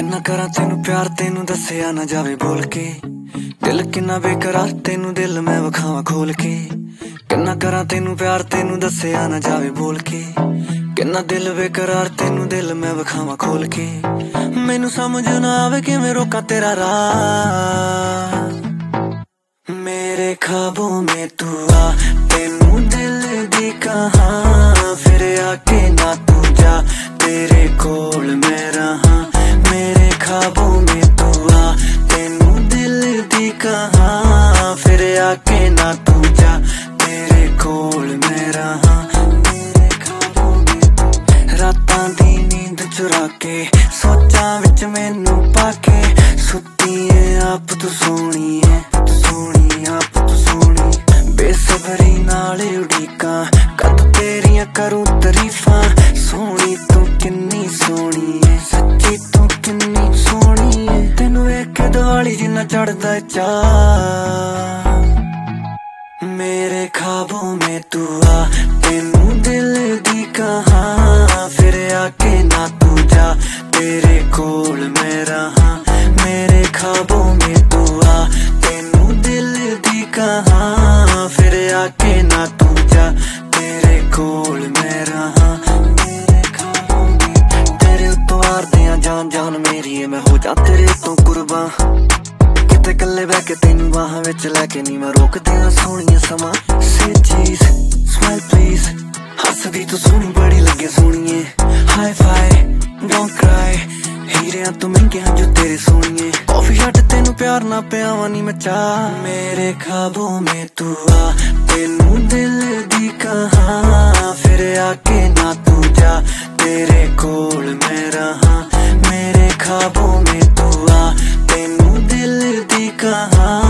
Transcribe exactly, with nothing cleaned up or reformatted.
किन्ना करा तेनू प्यार तेनू दस्सिया ना जावे बोल के, दिल किन्ना बेकरार तेनू दिल मैं वखावां खोल के। किन्ना करा तेनू प्यार तेनू दस्सिया ना जावे बोल के, किन्ना दिल बेकरार तेनू दिल मैं वखावां खोल के। मैनू समझ ना आवे किवें रोकां तेरा राह, मेरे ख्वाबों में तू आ तेनू दिल दी कहां, फिर आके ना तू जा तेरे कोल मैं रहा। मेरे ख्वाबों में तू आ तेनू दिल दी कहां, फिर आके ना तू जा तेरे कोल मैं रहा। मेरे ख्वाबों में तू रातां दी नींद चुरा के, सोचां विच मैनू पाके, सुत्ती ऐ आप तू सोहणी है, तू सोहणी आप तू सोहणी। बेसबरी नाल उड़ीकां कद तेरियां करूं तरीफां, सोहणी तू किन्नी सोहणी है, सच्ची तू किन्नी सोहणी है। तेनू वेख के दिवाली जिन्ना चढ़दा चाऽ, मेरे ख्वाबों में तू आ तेनू दिल दी कहां, फिर आके ना तू जा तेरे कोल मैं रहा। मेरे ख्वाबों में तू आ तेनू दिल दी कहां, फिर आके ना तू जा तेरे कोल मैं रहा। मेरे ख्वाबों में तेरे उत्तों हारदे आ जान जान मेरी है, मैं हो जा तेरे तो कुर्बान। किते कल्ले बह के तेनू बाहां विच लैके नी मैं रोकदे आ सोहणिया समा। से चीज स्माइल प्लीज, हसदी तू सोहनी बड़ी लगे सोहणीए। हाई फाई डोंट क्राई, हीरियां तू महंगियां जो तेरे सोहणीए। कॉफी शॉट तेनू प्यार ना पियावां नी मैं चाह, मेरे ख्वाबों में तू आ तेनू दिल दी कहां, फिर आके ना तू जा तेरे कोल मैं रहा। मेरे ख्वाबों में तू आ तेनू दिल दी कहां,